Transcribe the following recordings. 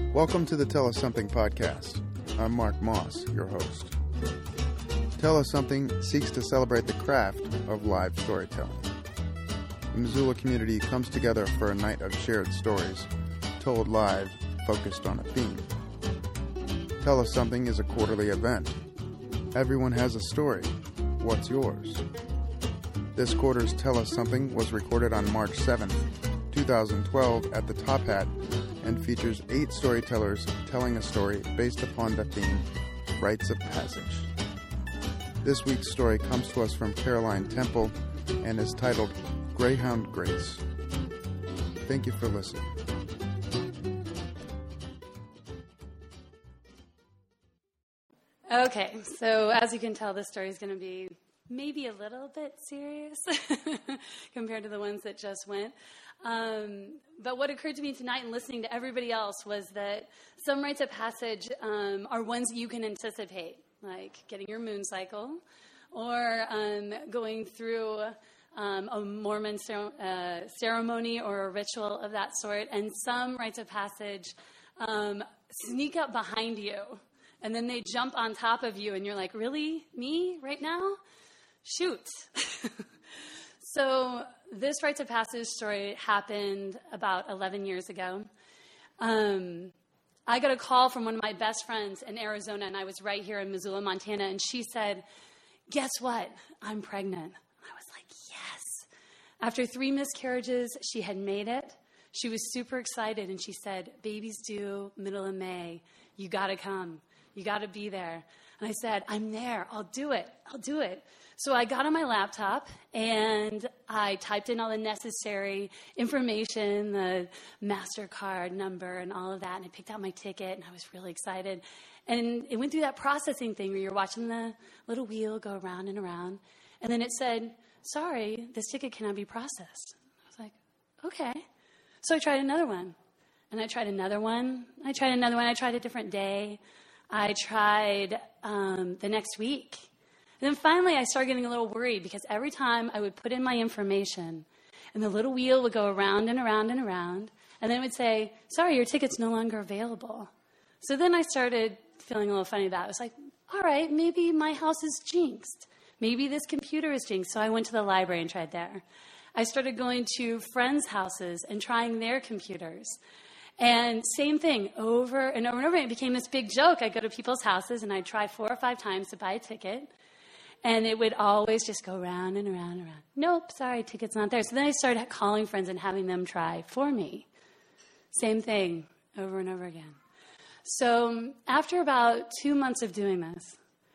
Welcome to the Tell Us Something podcast. I'm Mark Moss, your host. Tell Us Something seeks to celebrate the craft of live storytelling. The Missoula community comes together for a night of shared stories, told live, focused on a theme. Tell Us Something is a quarterly event. Everyone has a story. What's yours? This quarter's Tell Us Something was recorded on March 7th, 2012 at the Top Hat and features 8 storytellers telling a story based upon the theme, Rites of Passage. This week's story comes to us from Caroline Temple and is titled Greyhound Grace. Thank you for listening. Okay, so as you can tell, this story is going to be maybe a little bit serious compared to the ones that just went. But what occurred to me tonight in listening to everybody else was that some rites of passage are ones that you can anticipate, like getting your moon cycle or going through a Mormon ceremony or a ritual of that sort. And some rites of passage sneak up behind you, and then they jump on top of you, and you're like, really? Me? Right now? Shoot. So this rites of passage story happened about 11 years ago. I got a call from one of my best friends in Arizona, and I was right here in Missoula, Montana, and she said, guess what? I'm pregnant. I was like, yes. After 3 miscarriages, she had made it. She was super excited, and she said, baby's due middle of May. You got to come. You got to be there. And I said, I'm there. I'll do it. So I got on my laptop and I typed in all the necessary information, the MasterCard number and all of that. And I picked out my ticket and I was really excited. And it went through that processing thing where you're watching the little wheel go around and around. And then it said, sorry, this ticket cannot be processed. I was like, okay. So I tried another one. And I tried another one. I tried a different day. I tried the next week. And then finally, I started getting a little worried because every time I would put in my information and the little wheel would go around and around and around, and then it would say, sorry, your ticket's no longer available. So then I started feeling a little funny about it. I was like, all right, maybe my house is jinxed. Maybe this computer is jinxed. So I went to the library and tried there. I started going to friends' houses and trying their computers. And same thing, over and over and over. It became this big joke. I'd go to people's houses and I'd try 4 or 5 times to buy a ticket. And it would always just go round and around and around. Nope, sorry, ticket's not there. So then I started calling friends and having them try for me. Same thing, over and over again. So after about 2 months of doing this,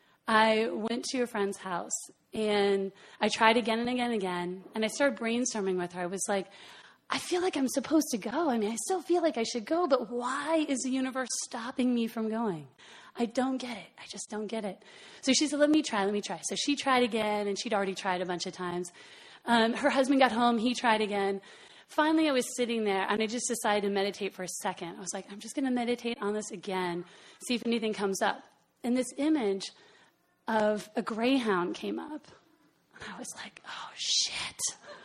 I went to a friend's house. And I tried again and again and again. And I started brainstorming with her. I was like, I feel like I'm supposed to go. I mean, I still feel like I should go. But why is the universe stopping me from going? I don't get it. I just don't get it. So she said, let me try. So she tried again, and she'd already tried a bunch of times. Her husband got home. He tried again. Finally, I was sitting there, and I just decided to meditate for a second. I was like, I'm just going to meditate on this again, see if anything comes up. And this image of a greyhound came up. And I was like, oh, shit.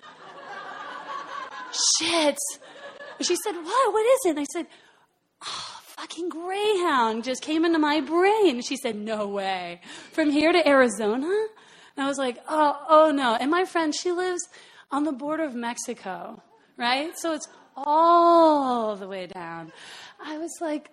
Shit. And she said, what is it? And I said, oh, fucking greyhound just came into my brain. And she said, no way. From here to Arizona? And I was like, oh no. And my friend, she lives on the border of Mexico, right? So it's all the way down. I was like,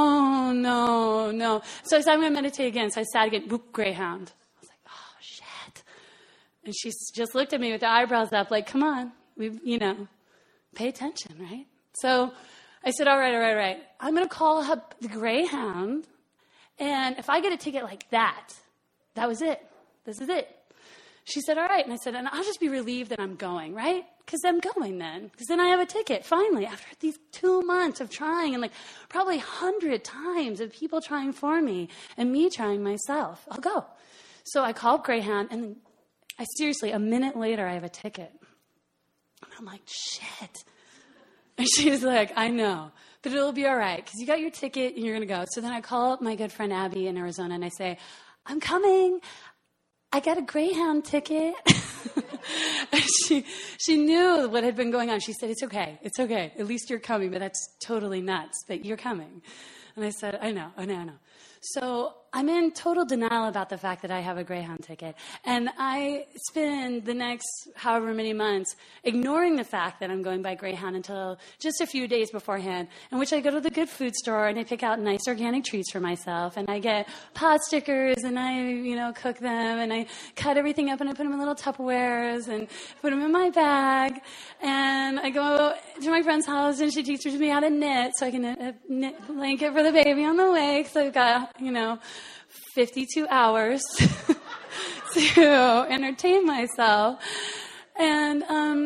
no. So I said, I'm going to meditate again. So I sat again, boop, greyhound. I was like, oh, shit. And she just looked at me with the eyebrows up like, come on, pay attention, right? So I said, all right. I'm going to call up the greyhound, and if I get a ticket like that was it. This is it. She said, all right. And I said, and I'll just be relieved that I'm going, right? Because I'm going then. Because then I have a ticket, finally, after these 2 months of trying and probably 100 times of people trying for me and me trying myself. I'll go. So I called Greyhound, and then a minute later, I have a ticket. And I'm like, shit. And she's like, I know, but it'll be all right because you got your ticket and you're going to go. So then I call up my good friend Abby in Arizona and I say, I'm coming. I got a Greyhound ticket. And she knew what had been going on. She said, it's okay. At least you're coming, but that's totally nuts that you're coming. And I said, I know. So I'm in total denial about the fact that I have a Greyhound ticket. And I spend the next however many months ignoring the fact that I'm going by Greyhound until just a few days beforehand, in which I go to the good food store and I pick out nice organic treats for myself. And I get pot stickers and I, cook them. And I cut everything up and I put them in little Tupperwares and put them in my bag. And I go to my friend's house and she teaches me how to knit so I can knit a blanket for the baby on the way. Because I've got, 52 hours to entertain myself. And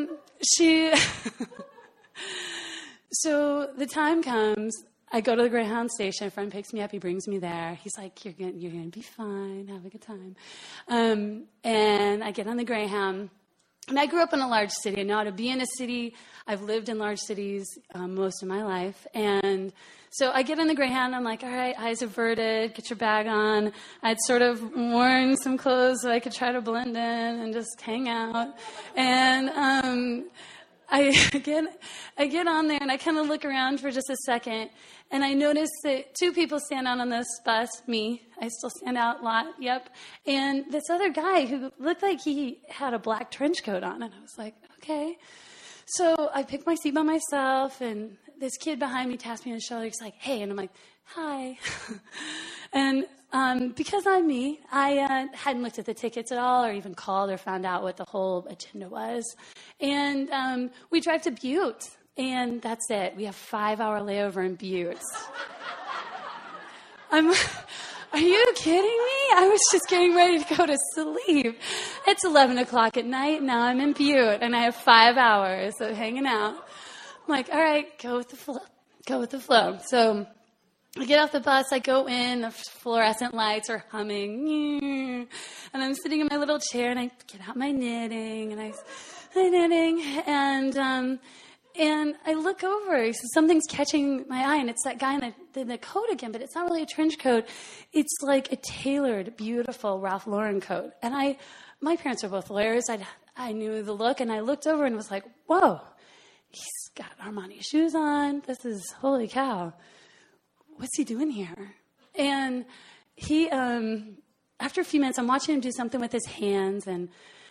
so the time comes, I go to the Greyhound station, a friend picks me up, he brings me there. He's like, you're gonna be fine, have a good time. And I get on the Greyhound. And I grew up in a large city. I know how to be in a city. I've lived in large cities most of my life. And so I get on the Greyhound. I'm like, all right, eyes averted, get your bag on. I'd sort of worn some clothes so I could try to blend in and just hang out. And I get on there, and I kind of look around for just a second. And I notice that two people stand out on this bus, me. I still stand out a lot, yep. And this other guy who looked like he had a black trench coat on. And I was like, okay. So I picked my seat by myself, and this kid behind me taps me on the shoulder. He's like, hey. And I'm like, hi. And because I'm me, I hadn't looked at the tickets at all or even called or found out what the whole agenda was. And we drive to Butte. And that's it. We have a 5-hour layover in Butte. Are you kidding me? I was just getting ready to go to sleep. It's 11 o'clock at night. Now I'm in Butte, and I have 5 hours of hanging out. I'm like, all right, go with the flow. So I get off the bus. I go in. The fluorescent lights are humming. And I'm sitting in my little chair, and I get out my knitting, and And I look over, so something's catching my eye, and it's that guy in the coat again, but it's not really a trench coat. It's like a tailored, beautiful Ralph Lauren coat. And my parents are both lawyers. I knew the look, and I looked over and was like, whoa, he's got Armani shoes on. This is, holy cow. What's he doing here? And he, after a few minutes, I'm watching him do something with his hands, and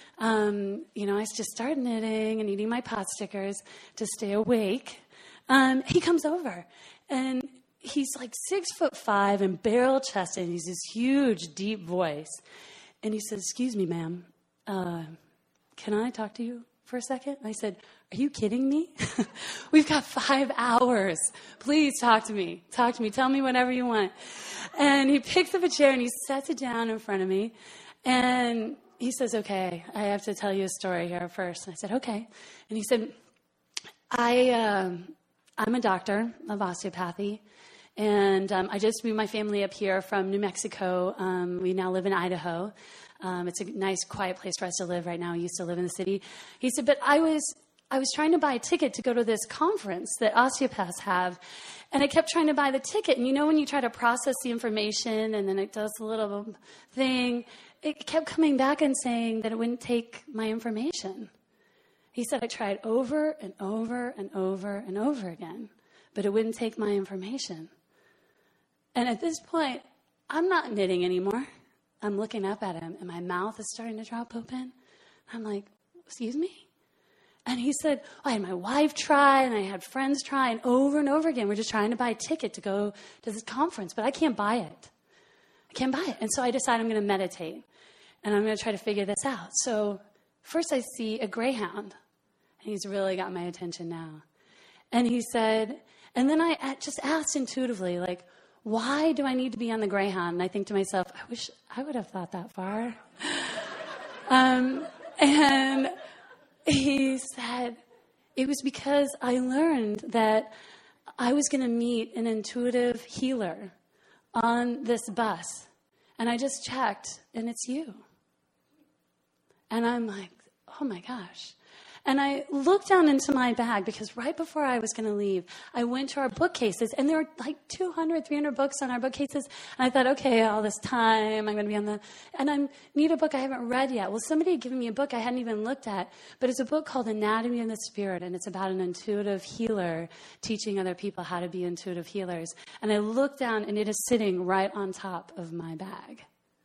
I just started knitting and eating my pot stickers to stay awake. He comes over, and he's like 6'5" and barrel chested. He's this huge, deep voice. And he says, excuse me, ma'am, can I talk to you for a second? And I said, are you kidding me? We've got 5 hours. Please talk to me. Tell me whatever you want. And he picks up a chair and he sets it down in front of me. And he says, okay, I have to tell you a story here first. And I said, okay. And he said, I'm a doctor of osteopathy. And I just moved my family up here from New Mexico. We now live in Idaho. It's a nice, quiet place for us to live right now. I used to live in the city. He said, but I was trying to buy a ticket to go to this conference that osteopaths have. And I kept trying to buy the ticket. And when you try to process the information and then it does a little thing, it kept coming back and saying that it wouldn't take my information. He said, I tried over and over and over and over again, but it wouldn't take my information. And at this point, I'm not knitting anymore. I'm looking up at him, and my mouth is starting to drop open. I'm like, excuse me? And he said, I had my wife try, and I had friends try, and over again, we're just trying to buy a ticket to go to this conference, but I can't buy it. And so I decided I'm going to meditate, and I'm going to try to figure this out. So first I see a Greyhound, and he's really got my attention now. And he said, and then I just asked intuitively, like, why do I need to be on the Greyhound? And I think to myself, I wish I would have thought that far. And he said, it was because I learned that I was going to meet an intuitive healer on this bus. And I just checked, and it's you. And I'm like, oh my gosh. And I looked down into my bag because right before I was going to leave, I went to our bookcases, and there were like 200, 300 books on our bookcases. And I thought, okay, all this time, I'm going to be and I need a book I haven't read yet. Well, somebody had given me a book I hadn't even looked at, but it's a book called Anatomy of the Spirit, and it's about an intuitive healer teaching other people how to be intuitive healers. And I looked down, and it is sitting right on top of my bag.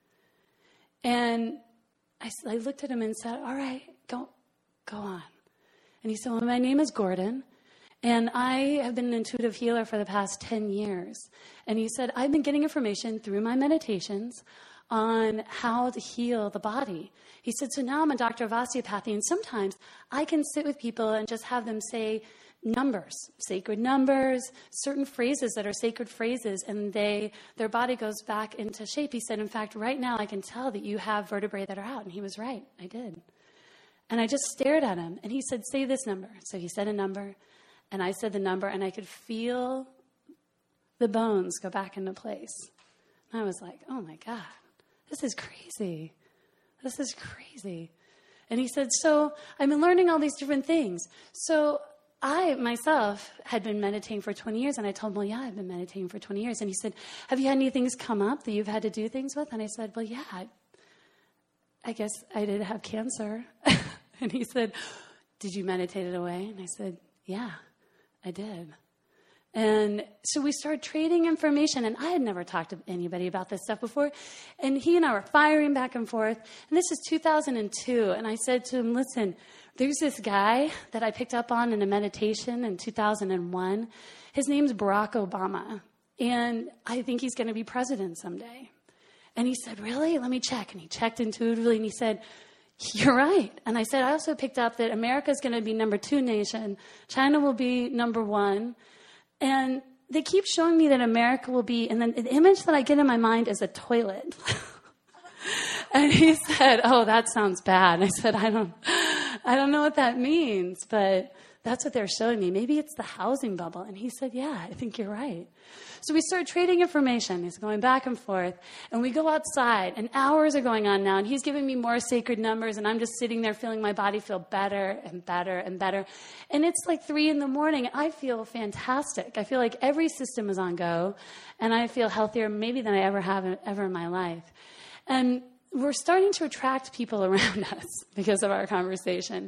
And I looked at him and said, all right, go on. And he said, well, my name is Gordon, and I have been an intuitive healer for the past 10 years. And he said, I've been getting information through my meditations on how to heal the body. He said, so now I'm a doctor of osteopathy, and sometimes I can sit with people and just have them say numbers, sacred numbers, certain phrases that are sacred phrases, and their body goes back into shape. He said, in fact, right now I can tell that you have vertebrae that are out. And he was right. I did. And I just stared at him, and he said, say this number. So he said a number, and I said the number, and I could feel the bones go back into place. And I was like, oh my God, this is crazy. This is crazy. And he said, so I've been learning all these different things. So I, myself, had been meditating for 20 years, and I told him, well, yeah, I've been meditating for 20 years. And he said, have you had any things come up that you've had to do things with? And I said, well, yeah, I guess I did have cancer. And he said, did you meditate it away? And I said, yeah, I did. And so we started trading information, and I had never talked to anybody about this stuff before. And he and I were firing back and forth. And this is 2002. And I said to him, listen, there's this guy that I picked up on in a meditation in 2001. His name's Barack Obama. And I think he's going to be president someday. And he said, really? Let me check. And he checked intuitively, and he said, you're right. And I said, I also picked up that America is going to be number 2 nation. China will be number 1. And they keep showing me that America will be, and then the image that I get in my mind is a toilet. And he said, oh, that sounds bad. And I said, I don't know what that means, but that's what they're showing me. Maybe it's the housing bubble. And he said, yeah, I think you're right. So we started trading information. He's going back and forth. And we go outside, and hours are going on now. And he's giving me more sacred numbers, and I'm just sitting there feeling my body feel better and better and better. And it's like 3 a.m. And I feel fantastic. I feel like every system is on go, and I feel healthier maybe than I ever have in my life. And we're starting to attract people around us because of our conversation.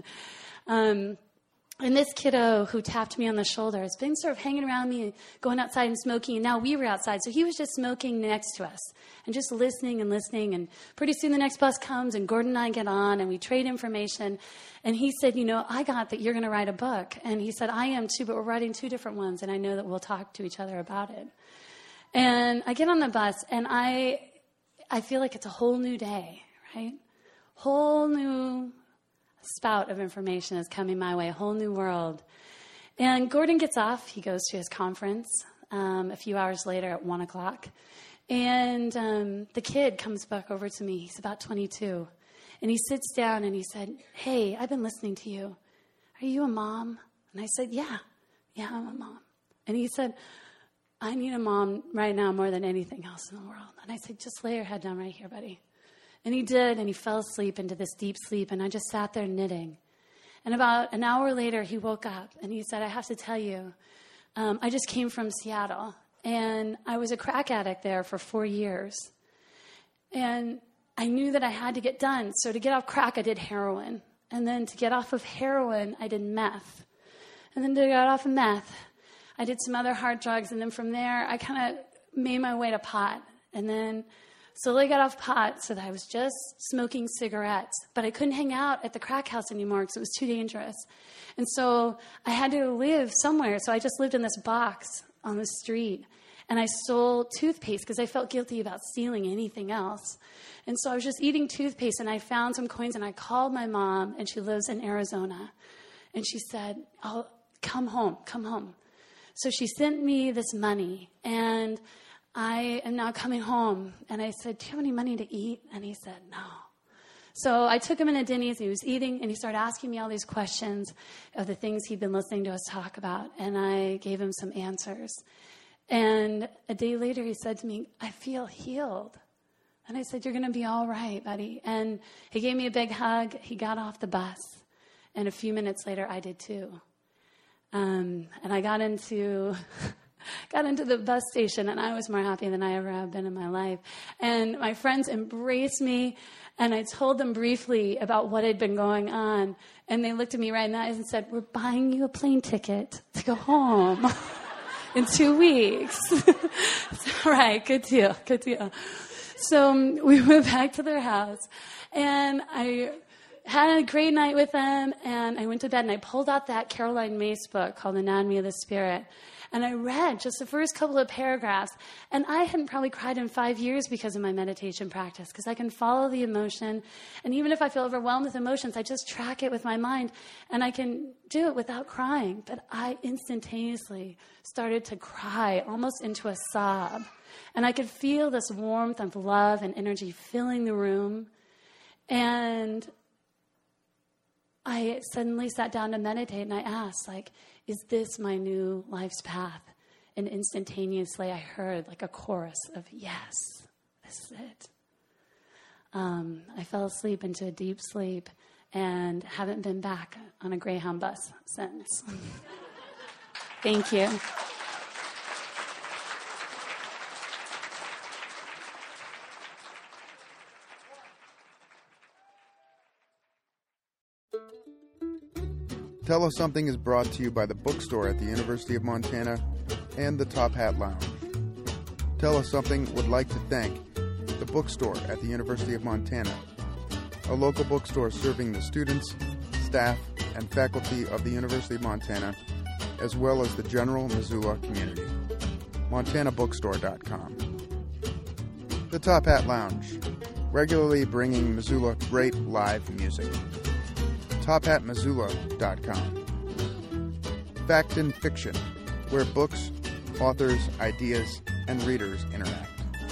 And this kiddo who tapped me on the shoulder has been sort of hanging around me, going outside and smoking, and now we were outside. So he was just smoking next to us and just listening. And pretty soon the next bus comes, and Gordon and I get on, and we trade information. And he said, I got that you're going to write a book. And he said, I am too, but we're writing 2 different ones, and I know that we'll talk to each other about it. And I get on the bus, and I feel like it's a whole new day, right? Whole new spout of information is coming my way, a whole new world. And Gordon gets off. He goes to his conference a few hours later at 1 o'clock. And the kid comes back over to me. He's about 22. And he sits down and he said, hey, I've been listening to you. Are you a mom? And I said, yeah, I'm a mom. And he said, I need a mom right now more than anything else in the world. And I said, just lay your head down right here, buddy. And he did, and he fell asleep into this deep sleep, and I just sat there knitting. And about an hour later, he woke up, and he said, I have to tell you, I just came from Seattle, and I was a crack addict there for 4 years. And I knew that I had to get done. So to get off crack, I did heroin. And then to get off of heroin, I did meth. And then to get off of meth, I did some other hard drugs. And then from there, I kind of made my way to pot. And then slowly got off pot so that I was just smoking cigarettes. But I couldn't hang out at the crack house anymore because it was too dangerous. And so I had to live somewhere. So I just lived in this box on the street. And I stole toothpaste because I felt guilty about stealing anything else. And so I was just eating toothpaste, and I found some coins, and I called my mom, and she lives in Arizona. And she said, oh, come home. So she sent me this money, and I am now coming home. And I said, do you have any money to eat? And he said, no. So I took him in a Denny's, and he was eating, and he started asking me all these questions of the things he'd been listening to us talk about. And I gave him some answers. And a day later, he said to me, I feel healed. And I said, you're going to be all right, buddy. And he gave me a big hug. He got off the bus. And a few minutes later, I did too. And I got into the bus station, and I was more happy than I ever have been in my life. And my friends embraced me, and I told them briefly about what had been going on. And they looked at me right in the eyes and said, "We're buying you a plane ticket to go home in 2 weeks." All right, good deal. So we went back to their house, and I had a great night with them, and I went to bed, and I pulled out that Caroline Myss book called Anatomy of the Spirit, and I read just the first couple of paragraphs, and I hadn't probably cried in 5 years because of my meditation practice, because I can follow the emotion, and even if I feel overwhelmed with emotions, I just track it with my mind, and I can do it without crying. But I instantaneously started to cry, almost into a sob, and I could feel this warmth of love and energy filling the room, and I suddenly sat down to meditate, and I asked, is this my new life's path? And instantaneously I heard a chorus of, yes, this is it. I fell asleep into a deep sleep and haven't been back on a Greyhound bus since. Thank you. Tell Us Something is brought to you by the bookstore at the University of Montana and the Top Hat Lounge. Tell Us Something would like to thank the bookstore at the University of Montana, a local bookstore serving the students, staff, and faculty of the University of Montana, as well as the general Missoula community. MontanaBookstore.com. The Top Hat Lounge, regularly bringing Missoula great live music. TopHatMissoula.com. Fact and Fiction, where books, authors, ideas, and readers interact.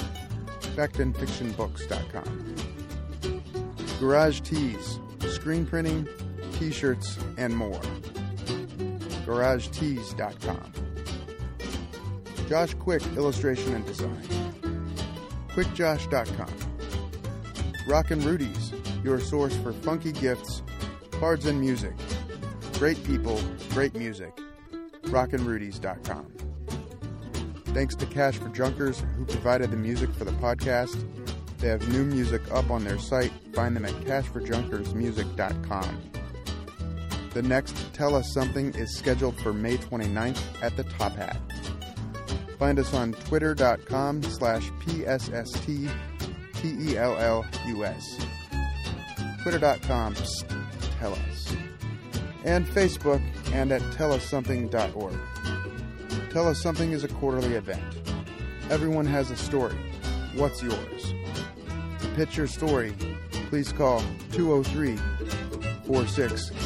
FactandFictionBooks.com. Garage Tees, screen printing, t-shirts, and more. GarageTees.com. Josh Quick, illustration and design. QuickJosh.com. Rockin' Rudy's, your source for funky gifts, cards, and music. Great people, great music. RockinRudies.com. Thanks to Cash for Junkers, who provided the music for the podcast. They have new music up on their site. Find them at cashforjunkersmusic.com. The next Tell Us Something is scheduled for May 29th at the Top Hat. Find us on twitter.com/PSSTTELLUS. Twitter.com/Tell Us. And Facebook, and at tellussomething.org. Tell Us Something is a quarterly event. Everyone has a story. What's yours? To pitch your story, please call 203-46